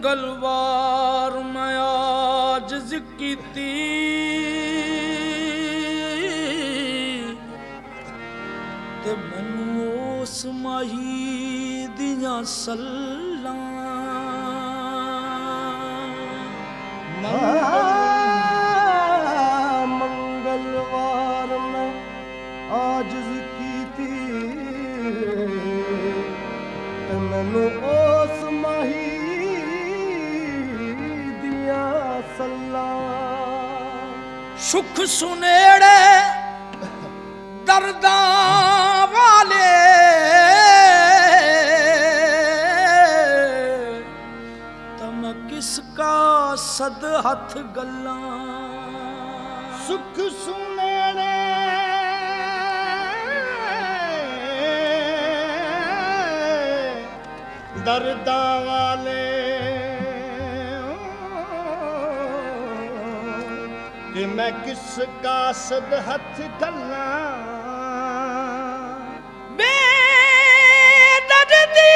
मंगलवार मैं आजिज़ कीती ते मैनू उस माही दियां सल्लां मंगलवार मैं आजिज़ कीती ते मैनू उस माही दियां सल्लां सुख सुनेड़े दर्दां वाले तम किसका सद हथ गल्लां सुख सुनेड़े दर्दां वाले कि मैं किसका सद हथ गल्लां बेदर्दी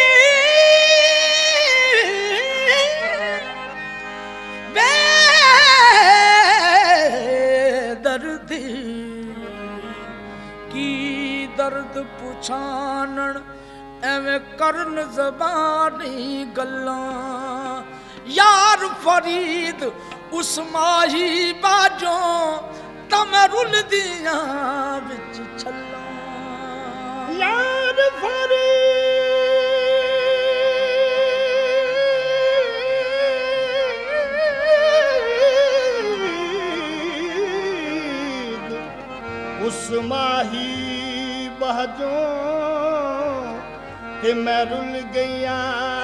बेदर्दी की दर्द पुछानण एवें करन ज़बानी गल्लां यार फरीद उस माही बाजों तम रुल दियां विच छल्लां यार फरीद उस माही बाजों कि मैं रुल गया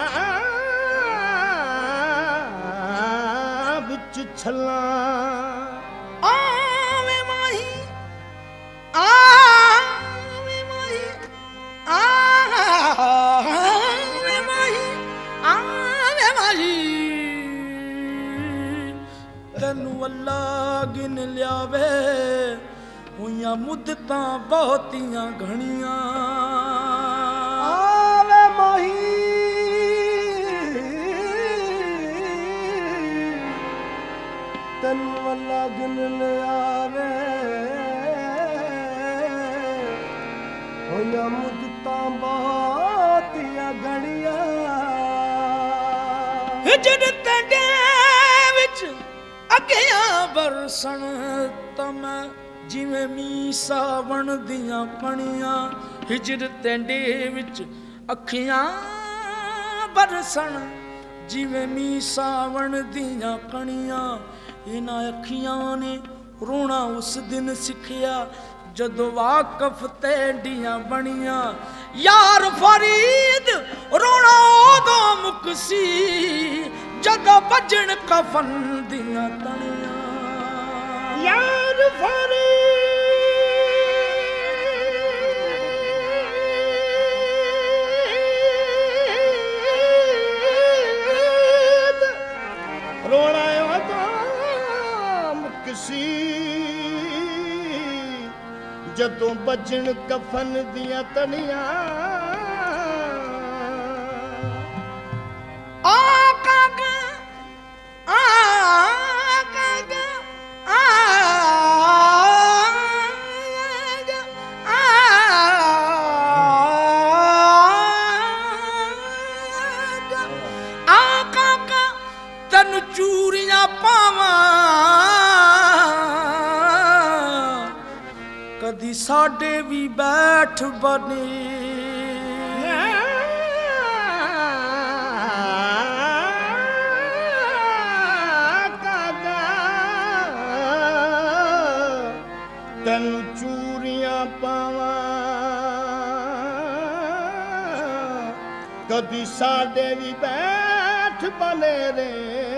विच छल्लां आवे माही आवे माही आवे माही आवे माही तैनू अल्लाह गिन लियावे होइयां मुद्दतां बहुतियां घणियां आवे माही तैनू अल्लाह गिन लियावे होइयां मुद्दतां बहुतियां घणियां हिजर तड़े विच अगियां बरसण तम जिवें मीं सावण दियां पणियां हिजर तड़े विच अखियां बरसण जिवें मीं सावण दियां कणियां इन्हां अखियां ने रोना उस दिन सिखिया जदों वाकफ तेडियां बणियां यार फरीद रोना उदों मुकसी जदों बजण कफन दियां तणियां यार फरीद रोना उदों मुकसी जदों बजण कफन दियां तणियां तन चूरियां पावां कदी साडे भी बैठ बने तन चूरियां पावां कदी साडे भी बैठ बने रे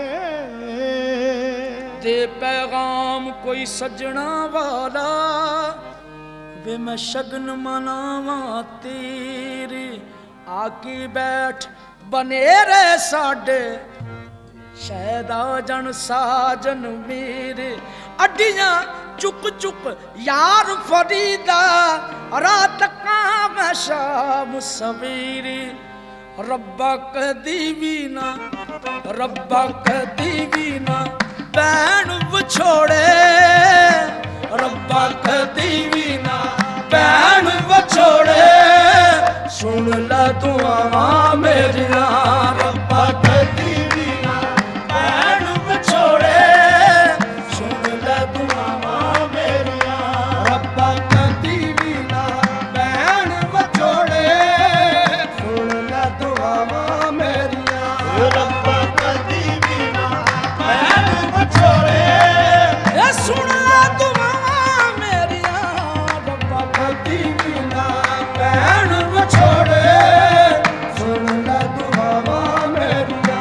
दे पैगाम कोई सजना वाला वे मैं शगन मनावा तेरे आके बैठ बने रे साडे शायद आ जन साजन मेरे अड्डियां चुक चुक यार फरीदा रात का मैं शाम सवेरे ਰੱਬਾ ਕਦੀ ਵੀ ਨਾ, ਰੱਬਾ ਕਦੀ ਵੀ ਨਾ ਭੈਣ ਵਿਛੋੜੇ, ਰੱਬਾ ਕਦੀ ਵੀ ਨਾ ਭੈਣ ਵਿਛੋੜੇ, ਸੁਣ ਲੈ ਦੁਆਵਾਂ ਮੇਰੀਆਂ, ਰੱਬਾ ਕਦੀ ਵੀ ਨਾ ਭੈਣ ਵਿਛੋੜੇ, ਸੁਣ ਲੈ ਦੁਆਵਾਂ ਮੇਰੀਆਂ, ਰੱਬਾ ਕਦੀ ਵੀ ਨਾ ਭੈਣ ਵਿਛੋੜੇ, ਸੁਣ ਲੈ ਦੁਆਵਾਂ ਮੇਰੀਆਂ, ਰੱਬਾ ਕਦੀ ਵੀ ਨਾ ਭੈਣ ਵਿਛੋੜੇ, ਇਹ ਸੁਣ ਲੈ ਦੁਆਵਾਂ ਮੇਰੀਆਂ, ਰੱਬਾ ਕਦੀ ਵੀ ਨਾ ਭੈਣ ਵਿਛੋੜੇ, ਸੁਣ ਲੈ ਦੁਆਵਾਂ ਮੇਰੀਆਂ।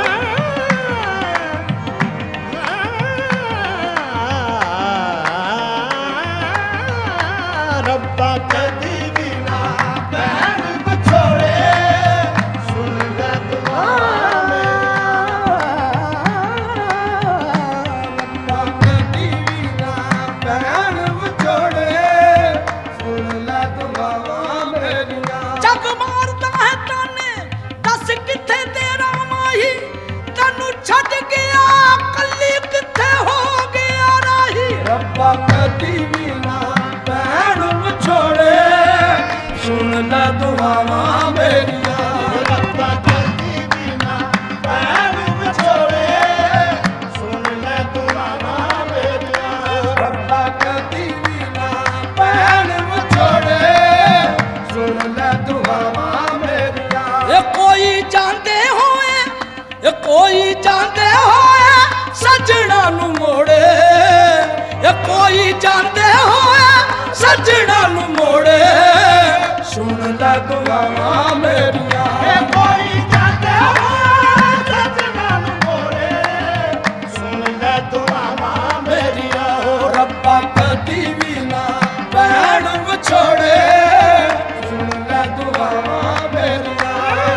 ਰੱਬਾ ਕਦੀ ਵੀ ਨਾ ਭੈਣ ਵਿਛੋੜੇ, ਸੁਣ ਲੈ ਦੁਆਵਾਂ ਰੱਬਾ ਕਦੀ ਵੀ ਨਾ ਭੈਣ ਵਿਛੋੜੇ, ਸੁਣ ਲੈ ਦੁਆਵਾਂ ਮੇਰੀਆਂ। ਜੱਗ ਮਾਰਦਾ ਹੈ ਤਾਨੇ, ਦੱਸ ਕਿੱਥੇ ਤੇਰਾ ਮਾਹੀ, ਤੈਨੂੰ ਛੱਡ ਗਿਆ ਕੱਲੀ ਕਿੱਥੇ ਹੋ ਗਿਆ ਰਾਹੀ, ਰੱਬਾ ਕਦੀ ਵੀ ਨਾ ਭੈਣ ਵਿਛੋੜੇ, ਸੁਣ ਲੈ ਦੁਆਵਾਂ ਮੇਰੀਆਂ, ਰੱਬਾ ਕਦੀ ਵੀ ਨਾ ਭੈਣ ਵਿਛੋੜੇ, ਸੁਣ ਲੈ ਦੁਆਵਾਂ ਮੇਰੀਆਂ, ਰੱਬਾ ਕਦੀ ਵੀ ਨਾ ਭੈਣ ਵਿਛੋੜੇ, ਸੁਣ ਲੈ ਦੁਆਵਾਂ ਮੇਰੀਆਂ। ਇਹ ਕੋਈ ਜਾਂਦੇ ਹੋਏ, ਇਹ ਕੋਈ ਜਾਂਦੇ ਹੋਏ ਸੱਜਣਾ ਨੂੰ ਮੋੜੇ, ਇਹ ਕੋਈ ਜਾਂਦੇ ਹੋਏ ਸੱਜਣਾ ਨੂੰ ਮੋੜੇ, ਸੁਣ ਲੈ ਦੁਆਵਾਂ ਮੇਰੀਆਂ। ਇਹ ਕੋਈ ਜਾਂਦੇ ਹੋਏ ਸੱਜਣਾ ਨੂੰ ਮੋੜੇ, ਸੁਣ ਲੈ ਦੁਆਵਾਂ ਮੇਰੀਆਂ, ਹੋ ਰੱਬਾ ਕਦੀ ਵੀ ਨਾ ਭੈਣ ਵਿਛੋੜੇ, ਸੁਣ ਲੈ ਦੁਆਵਾਂ ਮੇਰੀਆਂ।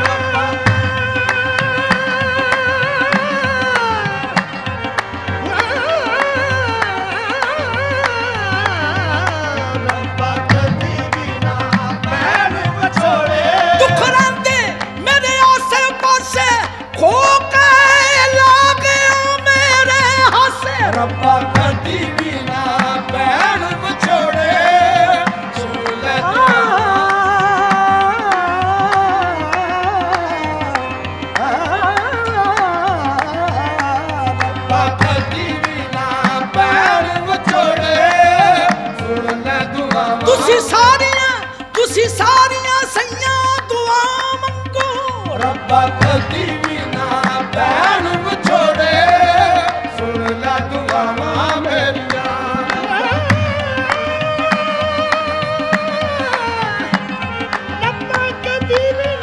ਰੱਬਾ ਕਦੀ ਵੀ ਨਾ ਭੈਣ ਵਿਛੋੜੇ, ਦੁੱਖ ਰਹਿੰਦੇ ਮੇਰੇ ਆਸੇ ਪਾਸੇ, ਖੋ ਕੇ ਲਾ ਗਿਆ ਮੇਰੇ ਹਾਸੇ, ਰੱਬਾ ਕਦੀ ਵੀ ਨਾ ਭੈਣ ਵਿਛੋੜੇ, ਸੁਣ ਲੈ ਰੱਬਾ ਕਦੀ ਵੀ ਨਾ ਭੈਣ ਵਿਛੋੜੇ, ਸੁਣ ਲੈ ਦੁਆਵਾਂ। ਤੁਸੀਂ ਸਾਰੀਆਂ ਸਈਆਂ ਦੁਆ ਮੰਗੋ, ਰੱਬਾ ਕਦੀ ਵੀ ਨਾ ਭੈਣ ਵਿਛੋੜੇ, ਸੁਣ ਲੈ ਦੁਆਵਾਂ ਮੇਰੀਆਂ। ਰੱਬਾ ਕਦੀ ਵੀ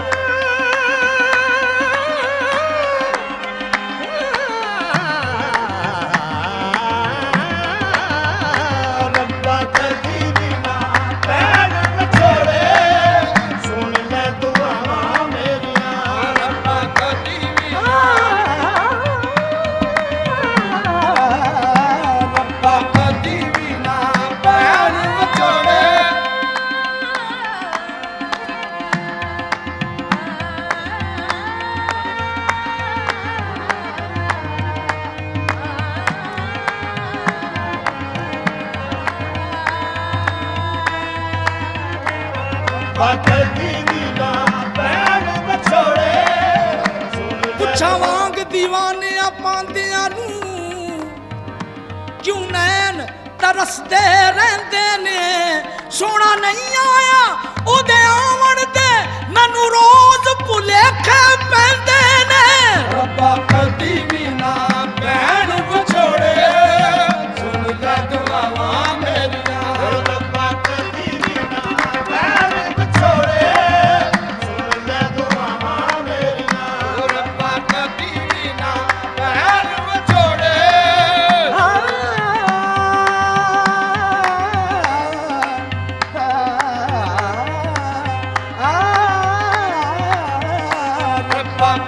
ਰੱਬਾ ਕਦੀ ਵੀ ਨਾ ਭੈਣ ਵਿਛੋੜੇ, ਸੁਣ ਲੈ ਦੁਆਵਾਂ ਮੇਰੀਆਂ, ਰੱਬਾ ਕਦੀ ਵੀ ਰੱਬਾ ਕਦੀ ਵੀ ਨਾ ਭੈਣ ਵਿਛੋੜੇ, ਰੱਬਾ ਕਦੀ ਵੀ ਨਾ ਭੈਣ ਵਿਛੋੜੇ, ਸੁਣ ਲੈ ਪੁੱਛਾਂ ਵਾਂਗ ਦੀਵਾਨਿਆਂ ਪਾਂਦਿਆਂ ਨੂੰ, ਕਿਉਂ ਨੈਣ ਤਰਸਦੇ ਰਹਿੰਦੇ ਨੇ, ਸੋਹਣਾ ਨਹੀਂ ਆਇਆ ਉਹਦੇ ਆਵਣ ਤੇ, ਮੈਨੂੰ ਰੋਜ਼ ਭੁਲੇਖੇ ਪੈਂਦੇ ਨੇ, ਰੱਬਾ ਕਦੀ ਵੀ ਨਾ ਭੈਣ ਵਿਛੋੜੇ, ਸੁਣ ਲੈ ਦੁਆਵਾਂ ਮੇਰੀਆਂ। ਰੱਬਾ ਕਦੀ ਵੀ ਨਾ ਭੈਣ ਵਿਛੋੜੇ, ਸੁਣ ਲੈ ਦੁਆਵਾਂ ਮੇਰੀਆਂ, ਰੱਬਾ ਕਦੀ ਵੀ ਨਾ ਭੈਣ ਵਿਛੋੜੇ, ਰੱਬਾ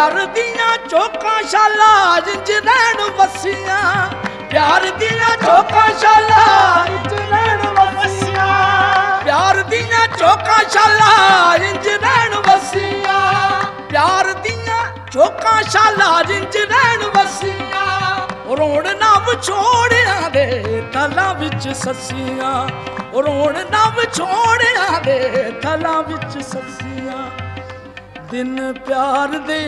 प्यार दियां चौकां शाला इंज रहन वसियां प्यार दियां चौकां शाला इंज रहन वसियां प्यार दियां चौकां शाला इंज रहन वसियां प्यार दियां चौकां शाला इंज रहन वसियां रोण ना विछोड़िया दे थलां विच ससियां रोण ना विछोड़िया दे थलां विच ससियां दिन प्यार दे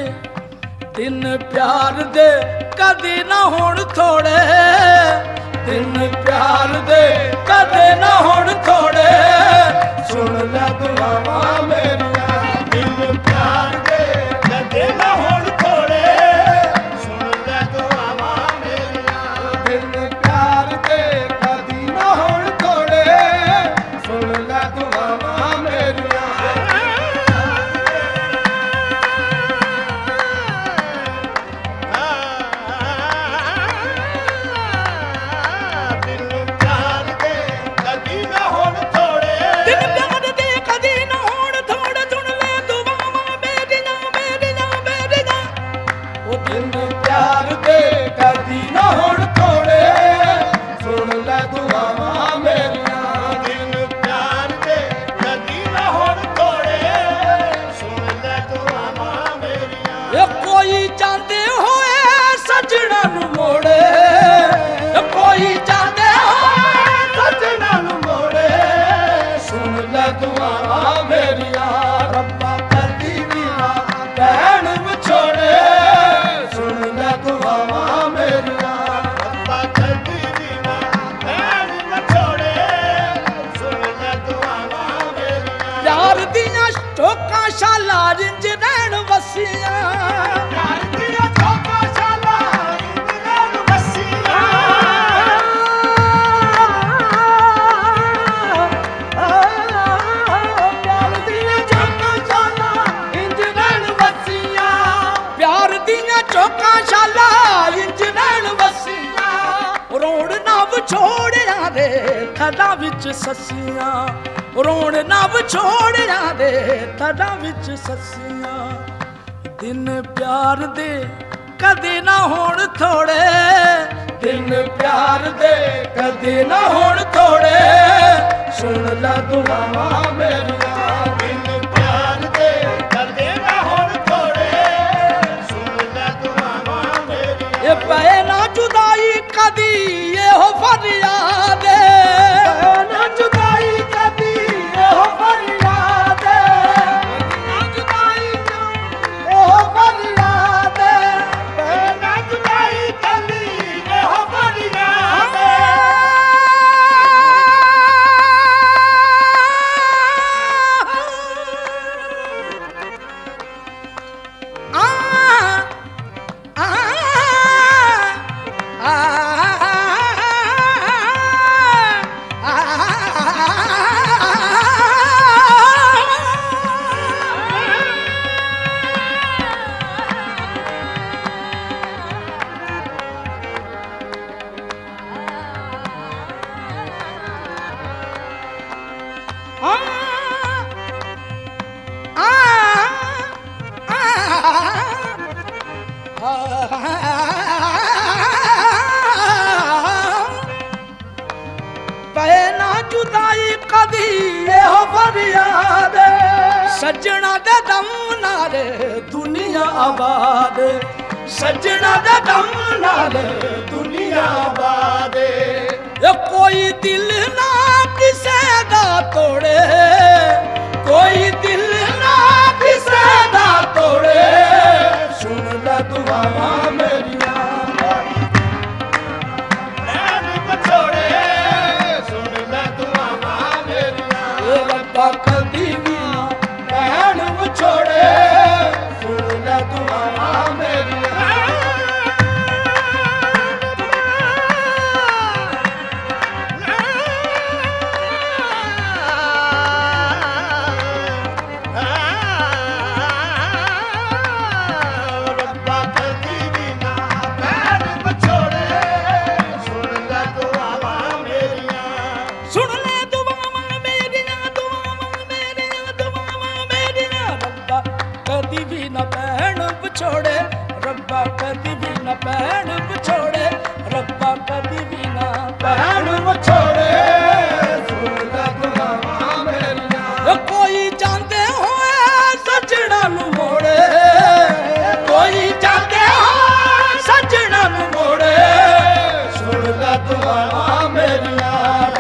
कदे ना होण थोड़े दिन प्यार दे कदे ना होण थोड़े सुन ले दुआवां मेरियां ਦਿਨ ਪਿਆਰ ਦੇ ਕਦੇ ਨਾ ਹੋਣ ਥੋੜੇ ਸੁਣ ਲੈ ਦੁਆਵਾਂ ਮੇਰੀਆਂ ਦਿਨ ਪਿਆਰ ਦੇ ਕਦੀ ਨਾ ਹੋਣ ਥੋੜੇ ਸੁਣ ਲੈ ਦੁਆਵਾਂ ਮੇਰੀਆਂ ਦਿਨ ਪਿਆਰ ਦੇ ਕਦੀ ਨਾ ਹੋਣ ਥੋੜੇ ਦਿਨ ਪਿਆਰ ਦੇ ਕਦੀ ਨਾ ਹੋਣ ਥੋੜੇ ਸੁਣ ਲੈ ਦੁਆਵਾਂ ਮੇਰੀਆਂ ਉਹ ਦਿਨ ਪਿਆਰ ਦੇ ਕਦੀ ਨਾ ਹੋਣ ਥੋੜੇ ਸੁਣ ਲੈ ਦੁਆਵਾਂ ਮੇਰੀਆਂ ਦਿਨ ਪਿਆਰ ਦੇ ਕਦੀ ਨਾ ਹੋਣ ਥੋੜੇ ਸੁਣ ਲੈ ਦੁਆਵਾਂ ਮੇਰੀਆਂ ਇਹ ਕੋਈ ਜਾਂਦੇ ਹੋਏ ਸੱਜਣਾ ਨੂੰ ਮੋੜੇ ਇਹ ਕੋਈ ਜਾਂਦੇ ਹੋਏ ਸੱਜਣਾ ਨੂੰ ਮੋੜੇ ਸੁਣ ਲੈ ਦੁਆਵਾਂ ਮੇਰੀਆਂ ਰੱਬਾ ਕਦੀ ਵੀ ਨਾ ਭੈਣ ਵਿਛੋੜੇ ਸੁਣ ਲੈ ਦੁਆਵਾਂ ਮੇਰੀਆਂ ਰੱਬਾ ਕਦੀ ਵੀ ਨਾ ਭੈਣ ਨਾ ਛੋੜੇ ਸੁਣ ਲੈ ਦੁਆਵਾਂ ਮੇਰੀਆਂ ਪਿਆਰ ਦੀਆਂ ਚੌਕਾਂ ਸ਼ਾਲਾ ਇੰਜ ਰਹਿਣ ਵਸੀਆਂ ਪਿਆਰ ਦੀਆਂ ਚੌਕਾਂ ਸ਼ਾਲਾ ਇੰਦਰਾਂ ਨੂੰ ਵਸੀਆਂ ਪਿਆਰ ਦੀਆਂ ਚੌਕਾਂ ਸ਼ਾਲਾ ਇੰਜ ਰਹਿਣ ਵਸੀਆਂ ਪਿਆਰ ਦੀਆਂ ਚੌਕਾਂ ਸ਼ਾਲਾ ਇੰਜ ਰਹਿਣ ਵਸੀਆਂ ਰੋਣ ਨਾ ਵਿਛੋੜਿਆ ਦੇ ਥਲਾਂ ਵਿੱਚ ਸੱਸੀਆਂ ਰੋਣ ਨਾ ਵਿਛੋੜਿਆ ਦੇ ਥਲਾਂ ਵਿੱਚ ਸੱਸੀਆਂ ਦਿਨ ਪਿਆਰ ਦੇ ਕਦੇ ਨਾ ਹੋਣ ਥੋੜੇ ਦਿਨ ਪਿਆਰ ਦੇ ਕਦੇ ਨਾ ਹੋਣ ਥੋੜੇ ਸੁਣ ਲੈ ਦੁਆਵਾਂ ਮੇਰੀਆਂ ਦਿਨ ਪਿਆਰ ਦੇ ਕਦੇ ਨਾ ਹੋਣ ਥੋੜੇ ਸੁਣ ਲੈ ਦੁਆਵਾਂ ਮੇਰੀਆਂ ਇਹ ਪਏ ਨਾ ਜੁਦਾਈ ਕਦੀ ਇਹੋ ਫਰਿਆਦ ਪਏ ਨਾ ਜੁਦਾਈ ਕਦੀ ਇਹੋ ਫਰਿਆਦ ਨਾ ਜੁਦਾਈ ਇਹੋ ਫਰਿਆਦ ਪਏ ਨਾ ਜੁਦਾਈ ਕਦੀ ਇਹੋ ਫਰਿਆਦ ਪਏ ਨਾ ਜੁਦਾਈ ਕਦੀ ਇਹੋ ਫਰਿਆਦ ਸੱਜਣਾ ਦੇ ਦਮ ਨਾਲ ਦੁਨੀਆ ਆਬਾਦ ਸੱਜਣਾ ਦੇ ਦਮ ਨਾਲ ਦੁਨੀਆ ਆਬਾਦ ਇਹ ਕੋਈ ਦਿਲ ਨਾ ਕਿਸੇ ਦਾ ਤੋੜੇ ਕੋਈ ਦਿਲ ਨਾ ਕਿਸੇ ਦਾ ਤੋੜੇ ਸੁਣ ਲੈ ਦੁਆਵਾਂ ਮੇਰੀਆਂ ਭੈਣ ਵਿਛੋੜੇ ਸੁਣ ਲੈ ਦੁਆਵਾਂ ਮੇਰੀਆਂ ਰੱਬਾ ਕਦੀ ਵੀ ਨਾ ਭੈਣ ਵਿਛੋੜੇ ਸੁਣ ਲੈ ਦੁਆਵਾਂ ਮੇਰੀਆਂ ਕਦੀ ਵੀ ਨਾ ਭੈਣ ਵਿਛੋੜੇ ਦੁਆਵਾਂ ਮੇਰੀਆਂ